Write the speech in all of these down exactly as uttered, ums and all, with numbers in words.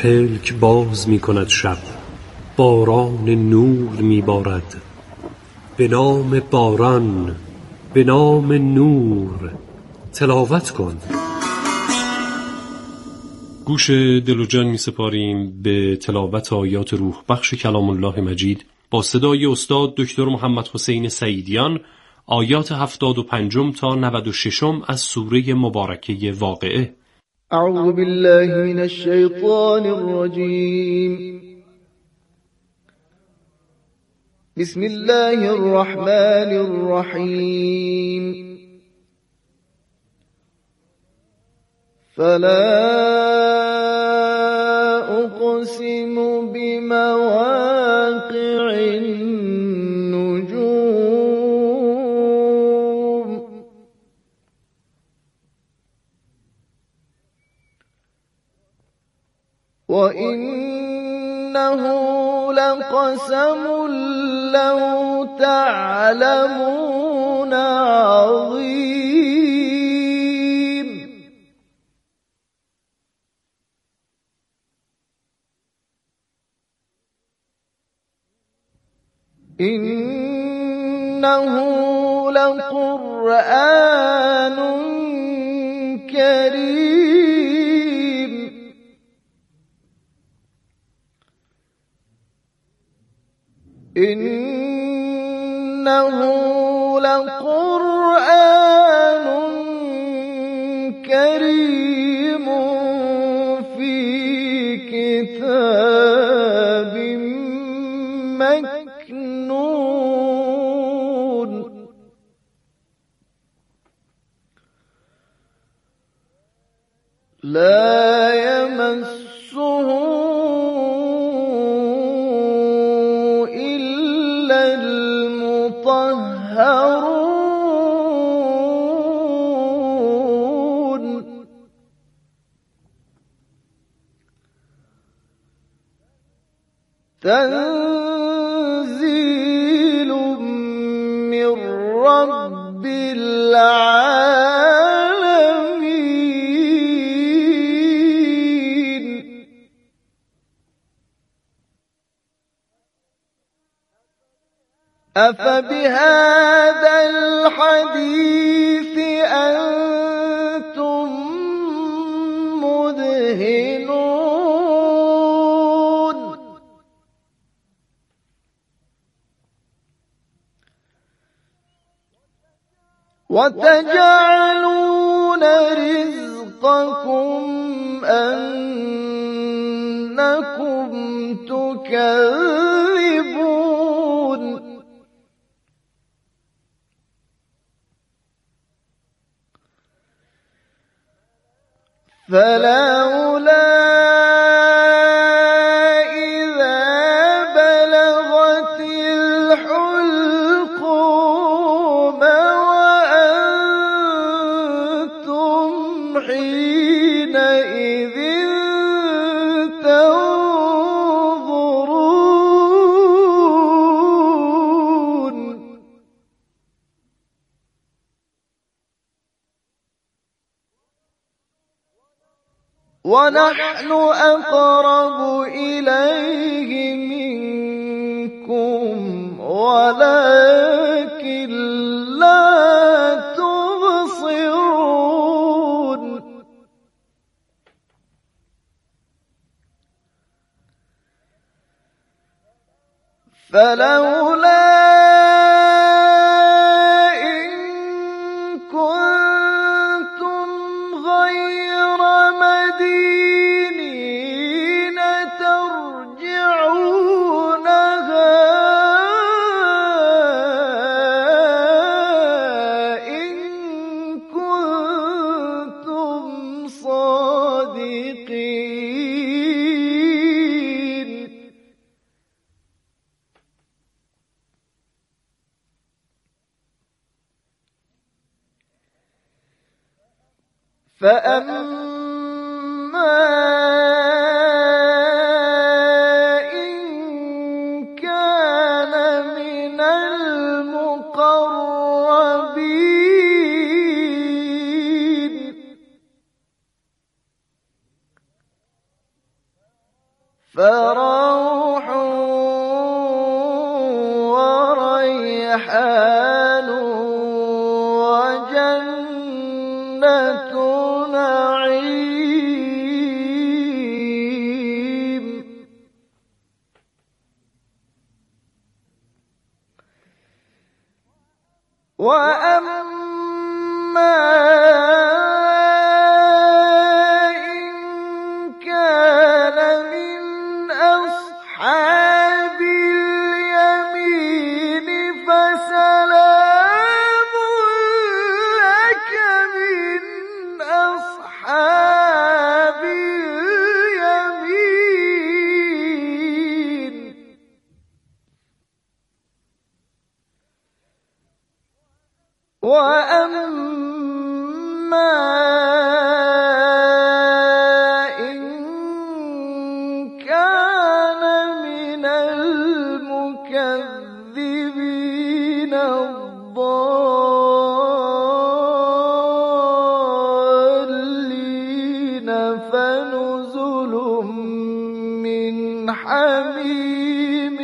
پلک باز می کند شب، باران نور می بارد. به نام باران، به نام نور، تلاوت کن. گوش دل و جان می سپاریم به تلاوت آیات روح بخش کلام الله مجید با صدای استاد دکتر محمد حسین سعیدیان، آیات هفتاد و پنجم تا نود و ششم از سوره مبارکه واقعه. اعوذ بالله من الشیطان الرجیم. بسم الله الرحمن الرحیم. فلا اقسم بمواقع النجوم وإنه لقسم لو تعلمون عظيم. إنه لقرآن كريم إنه لقرآن كريم في كتاب مكنون لا يمسه إلا المطهرون تنزيل من رب العالمين. أفبهذا الحديث أنتم مدهنون وتجعلون رزقكم أنكم تكذبون. فلولا إذا بلغت الحلقوم وأنتم حينئذ تنظرون. ونحن أقرب إليه منكم ولكن لا تبصرون. فلولا إن كنتم غير مدينين ترجعونها إن كنتم صادقين. فأما إن كان من المقربين فروح وريحان وجنة نعيم. وأما إن كان من أصحاب اليمين فسلام لك من أصحاب اليمين. وأما إن كان من المكذبين الضالين فنزل من حميم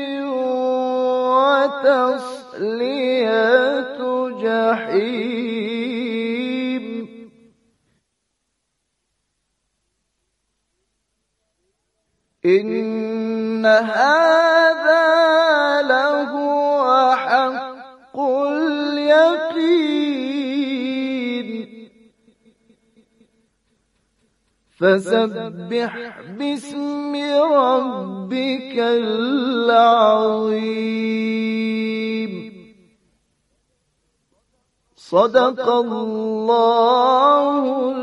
وتصلية جحيم. إن هذا لهو حق اليقين. فسبح باسم ربك العظيم. صدق الله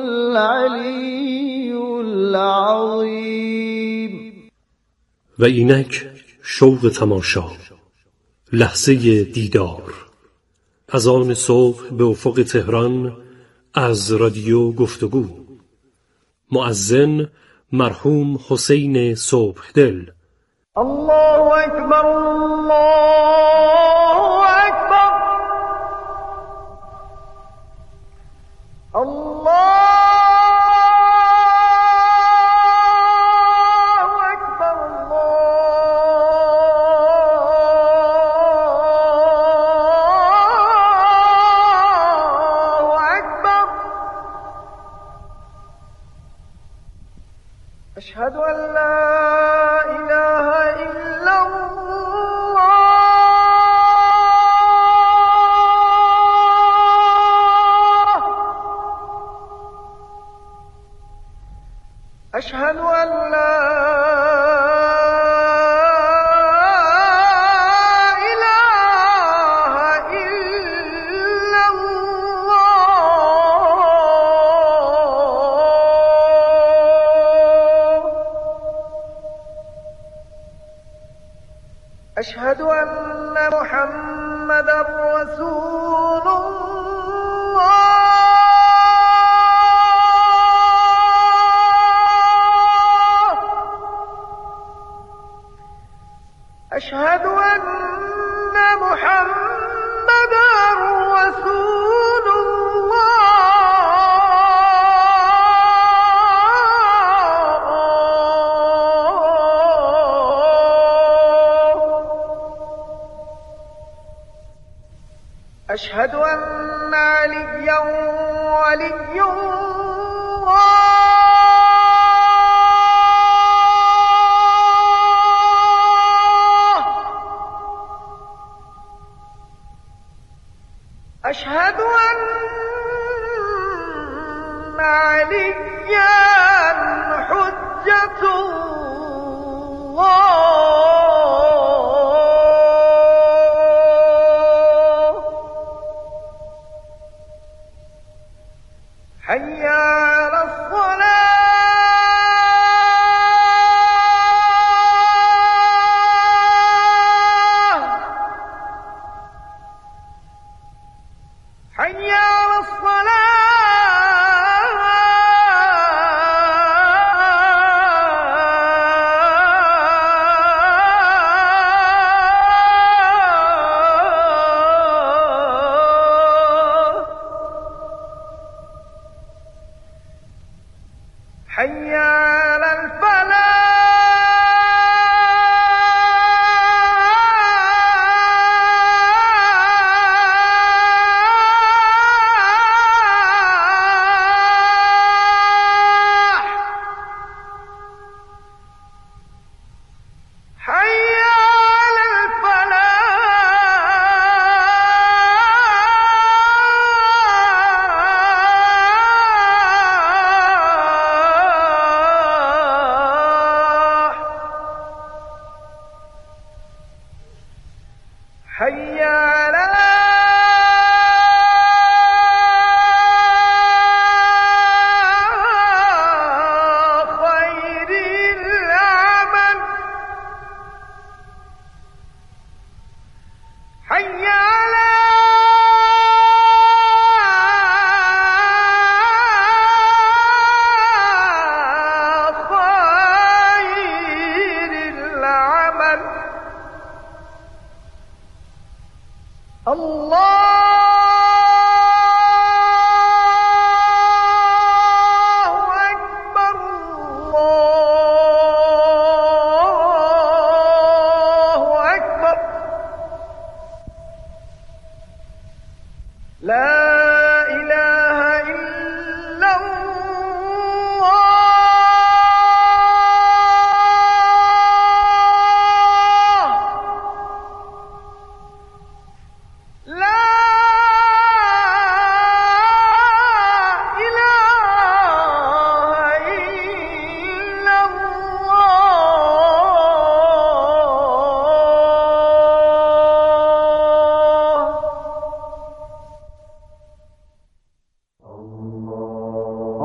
العلی العظیم. و اینک شوق تماشا، لحظه دیدار، از آن صبح به افق تهران از رادیو گفتگو. مؤذن مرحوم حسین صبحدل. الله اکبر الله اکبر. الله أشهد أن لا إله إلا الله. أشهد أن لا أشهد أن محمدًا رسول الله. أشهد أن محمدًا رسول أشهد أن عليا ولي الله. أشهد أن عليا حجة الله. حي على الصلاة. حي على الصلاة. حي على الفلاح.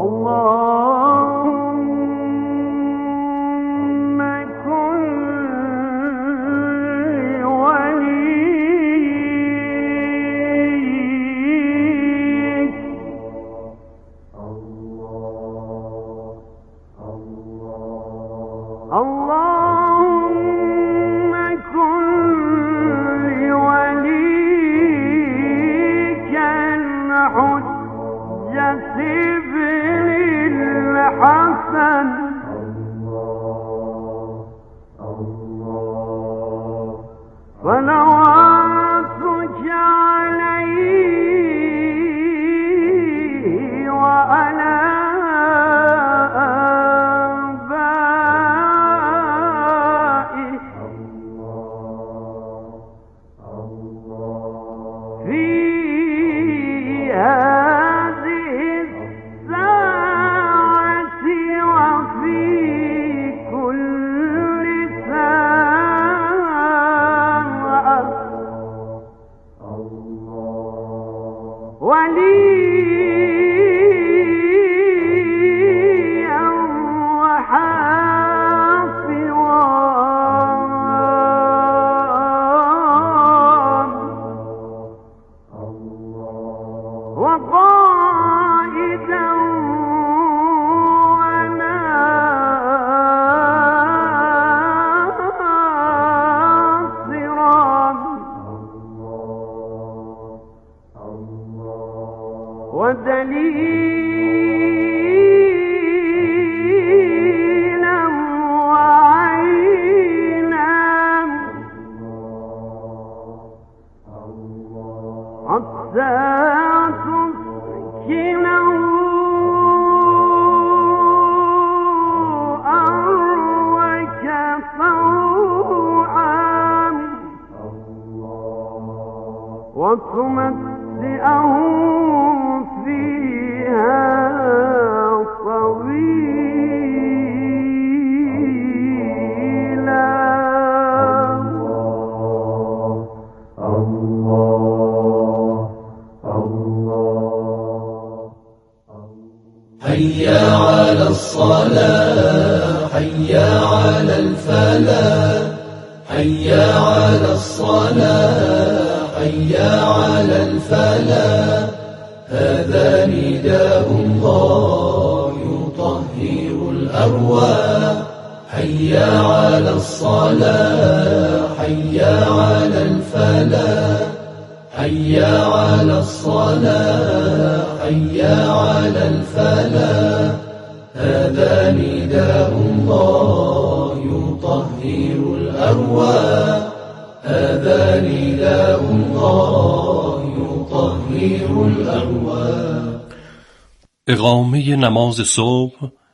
اقامه نماز صبح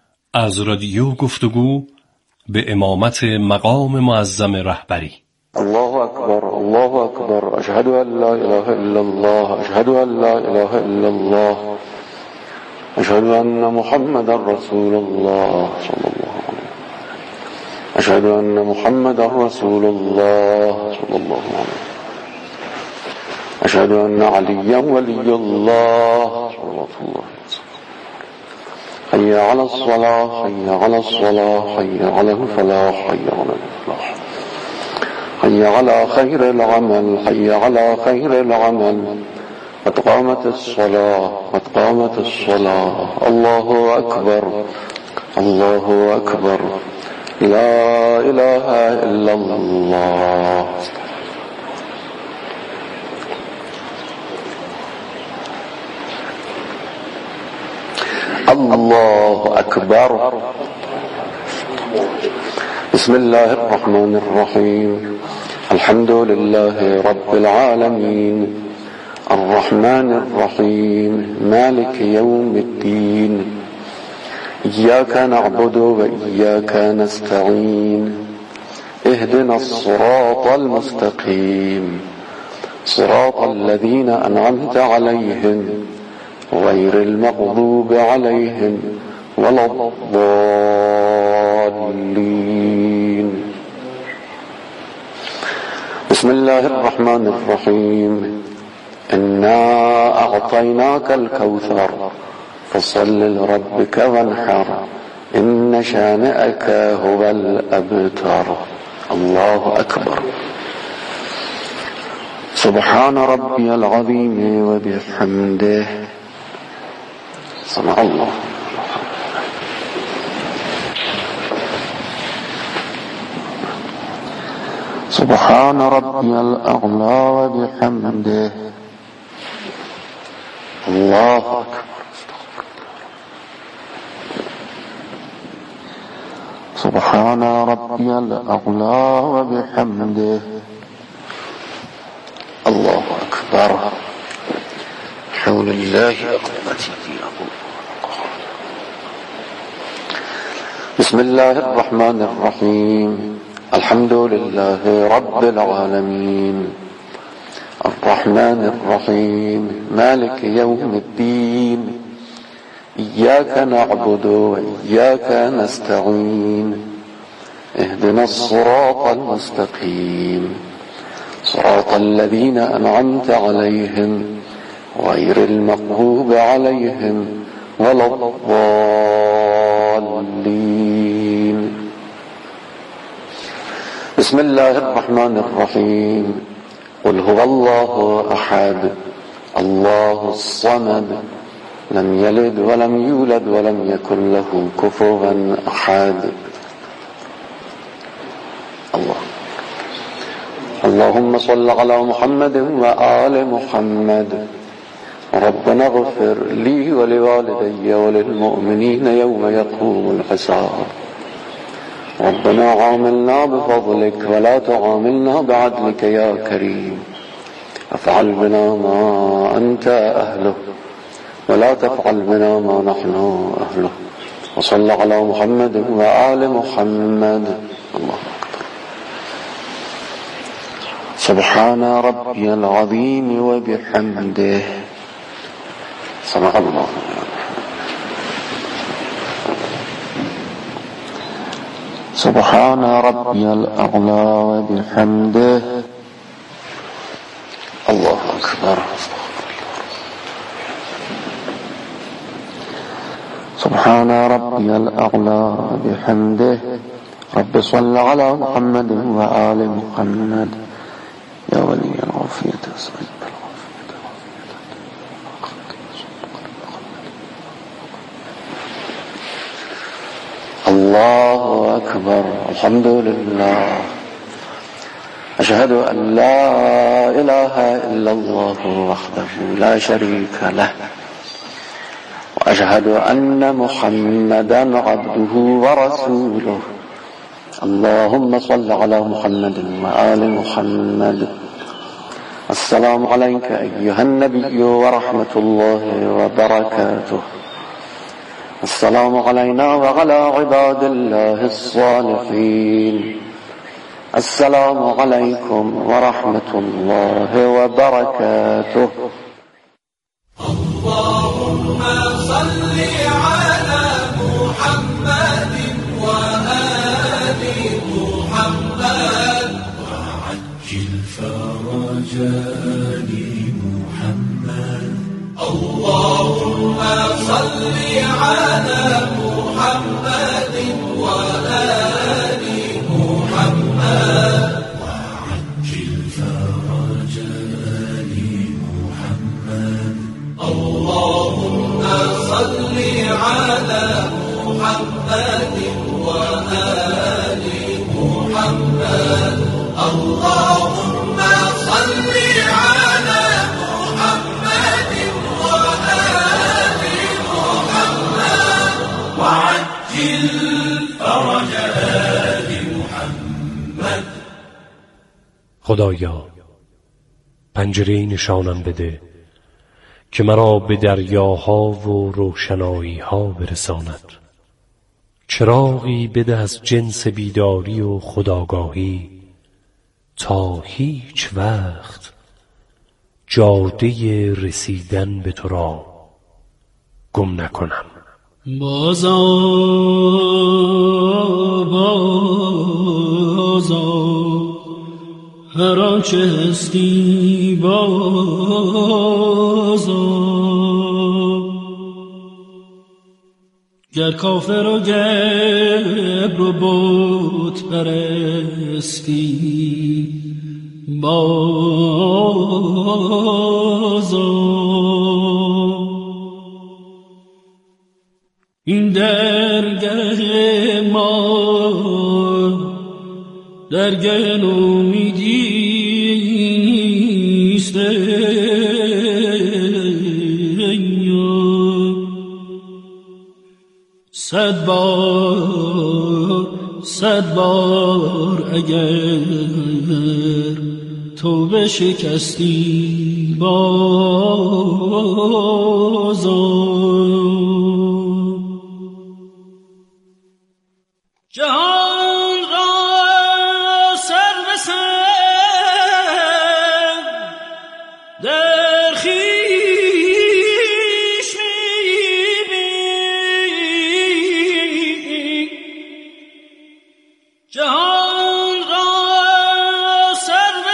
از رادیو گفتگو به امامت مقام معظم رهبری. الله اکبر، الله اکبر، اشهد ان لا اله الا الله، اشهد ان لا اله الا الله، اشهد ان محمد رسول الله صلی الله علیه، اشهد ان محمد رسول الله صلی الله علیه، اشهد ان علی ولی الله صلی الله علیه. حي على الصلاة، حي على الصلاة، حي على الفلاح، حي على الفلاح، حي على خير العمل، حي على خير العمل، قد قامت الصلاة، قد قامت الصلاة. الله أكبر، الله أكبر، لا إله إلا الله. الله أكبر. بسم الله الرحمن الرحيم. الحمد لله رب العالمين، الرحمن الرحيم، مالك يوم الدين، إياك نعبد وإياك نستعين، اهدنا الصراط المستقيم، صراط الذين أنعمت عليهم غير المغضوب عليهم ولا الضالين. بسم الله الرحمن الرحيم. إنا أعطيناك الكوثر فصل لربك وانحر إن شانئك هو الأبتر. الله أكبر. سبحان ربي العظيم وبحمده. سمع الله. سبحان ربي الأعلى وبحمده. الله أكبر. سبحان ربي الأعلى وبحمده. الله أكبر. حول الله أقواتي. بسم الله الرحمن الرحيم. الحمد لله رب العالمين الرحمن الرحيم مالك يوم الدين إياك نعبد وإياك نستعين اهدنا الصراط المستقيم صراط الذين أنعمت عليهم غير المغضوب عليهم ولا الضالين. بسم الله الرحمن الرحيم. قل هو الله أحد الله الصمد لم يلد ولم يولد ولم يكن له كفوا أحد. الله. اللهم صل على محمد وآل محمد. ربنا اغفر لي ولوالدي وللمؤمنين يوم يقوم الحساب. ربنا عاملنا بفضلك ولا تعاملنا بعدلك يا كريم. افعل بنا ما أنت أهله ولا تفعل بنا ما نحن أهله. وصل على محمد وآل محمد. الله أكبر. سبحان ربي العظيم وبحمده. سمع الله. سبحان ربي الأعلى وبحمده. الله أكبر. سبحان ربي الأعلى وبحمده. رب صل على محمد وآل محمد. يا ولي العافية أسألك الله أكبر. الحمد لله. أشهد أن لا إله إلا الله وحده لا شريك له وأشهد أن محمدا عبده ورسوله. اللهم صل على محمد وآل محمد. السلام عليك أيها النبي ورحمة الله وبركاته. السلام علينا وعلى عباد الله الصالحين. السلام عليكم ورحمة الله وبركاته. اللهم صل على محمد وآل محمد وعجل فرج آل محمد. اللهم صل على محمد وآل محمد وعجل فرج آل محمد. اللهم صل على محمد وآل محمد. اللهم صل على محمد وآل محمد وعجل فرج آل محمد. خدایا پنجره‌ای نشانم بده که مرا به دریاها و روشنایی‌ها برساند. چراغی بده از جنس بیداری و خودآگاهی تا هیچ وقت جاده رسیدن به تو را گم نکنم. بازا بازا هر آنچه هستی بازا گر کافر و گبر و بت پرستی بازا، این درگه ما درگه نومیدیست، صد بار صد بار اگر توبه شکستی بازا. جهان را سر به سر در خویش می‌بینی، جهان را سر به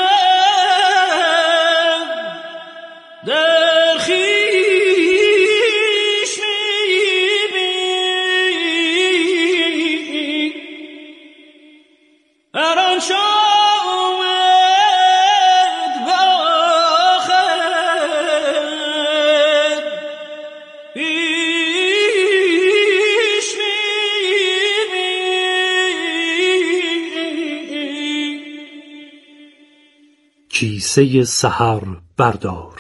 سر در خویش می‌بینی، هر آنچه آمد به آخر پیش می‌بینی. کیسه سحر بردار.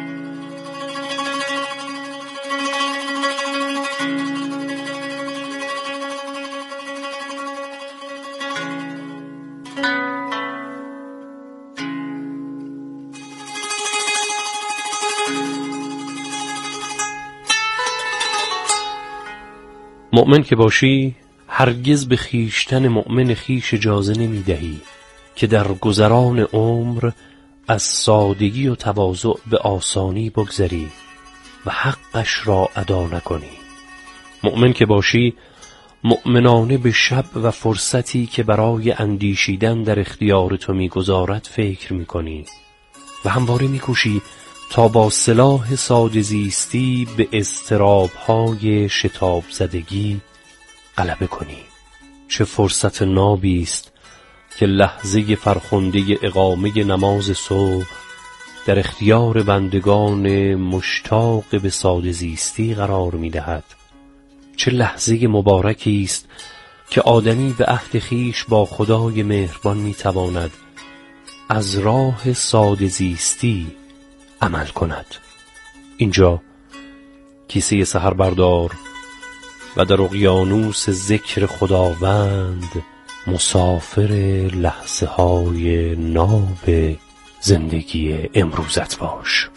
مؤمن که باشی هرگز به خیشتن مؤمن خیش اجازه نمی دهی که در گذران عمر از سادگی و تواضع به آسانی بگذری و حقش را ادا نکنی. مؤمن که باشی مؤمنانه به شب و فرصتی که برای اندیشیدن در اختیار تو می‌گذارد فکر می‌کنی و همواره می‌کوشی تا با سلاح ساده زیستی به اضطراب‌های شتاب زدگی غلبه کنی. چه فرصت نابی است که لحظه فرخنده اقامه نماز صبح در اختیار بندگان مشتاق به ساده زیستی قرار می‌دهد. چه لحظه مبارکی است که آدمی به عهد خویش با خدای مهربان می‌تواند از راه ساده زیستی عمل کند. اینجا کیسه سحر بردار و در اقیانوس ذکر خداوند مسافر لحظه های ناب زندگی امروزت باش.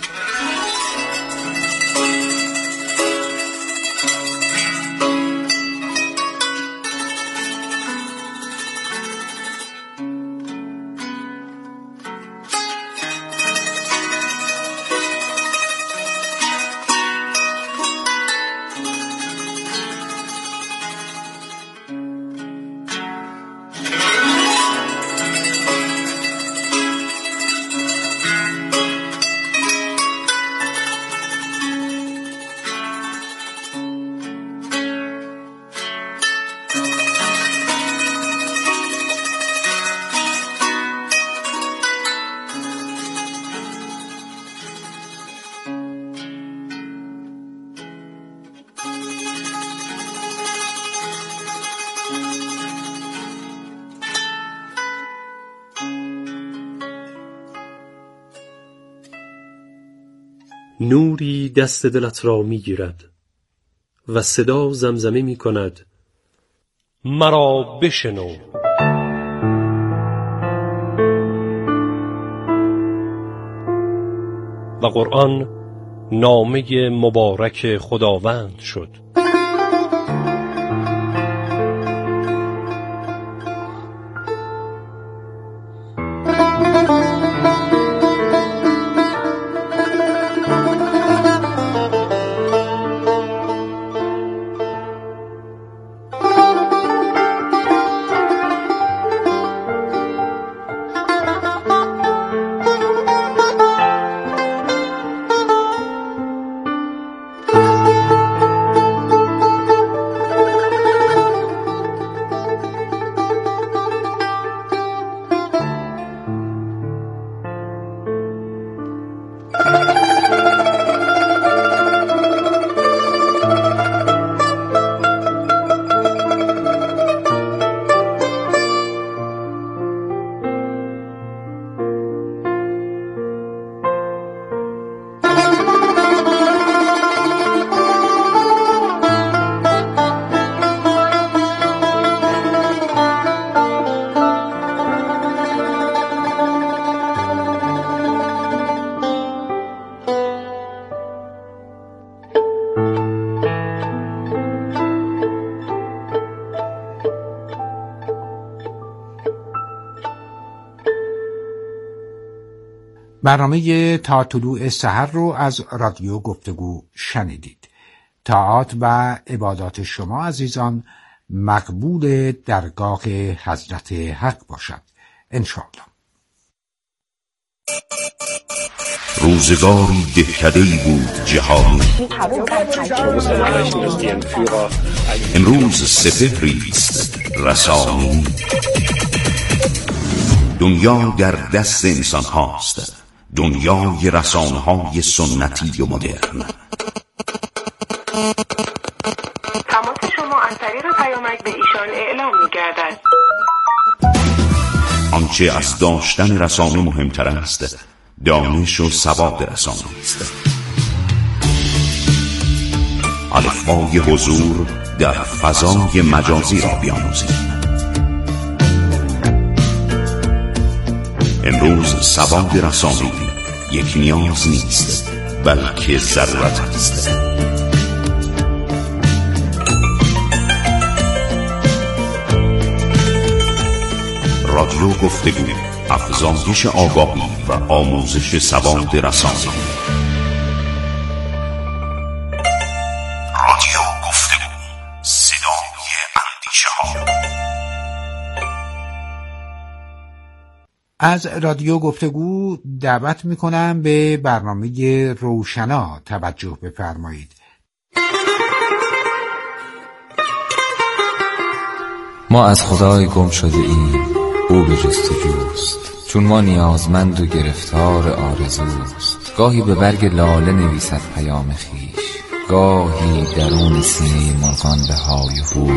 نوری دست دلت را می گیرد و صدا زمزمه می کند مرا بشنو. و قرآن نامه مبارک خداوند شد. برنامه تا طلوع سحر رو از رادیو گفتگو شنیدید. طاعات و عبادات شما عزیزان مقبول درگاه حضرت حق باشد انشاءالله. روزگاری دهکده‌ای بود جهانی، امروز سپهریست رسانی. دنیا در دست انسان هاست، دنیای رسانه های سنتی و مدرن. تماس شما از طریق پیامک به ایشان اعلام می گردد. آنچه از داشتن رسانه مهمتر است دانش و سواد رسانه است. الفبای حضور در فضای مجازی را بیاموزید. امروز سواد رسانه‌ای یک نیاز نیست بلکه ضرورت است. رادیو گفتگو، افزایش آگاهی و آموزش سواد رسانه‌ای. رادیو گفتگو، صدای اندیشه‌ها. از رادیو گفتگو دعوت میکنم به برنامه روشنا توجه بفرمایید. ما از خدای گم شده ایم، او به جستجوست، چون ما نیازمند و گرفتار آرزوست. گاهی به برگ لاله نویسد پیام خویش، گاهی درون سینه مرغان به های و هو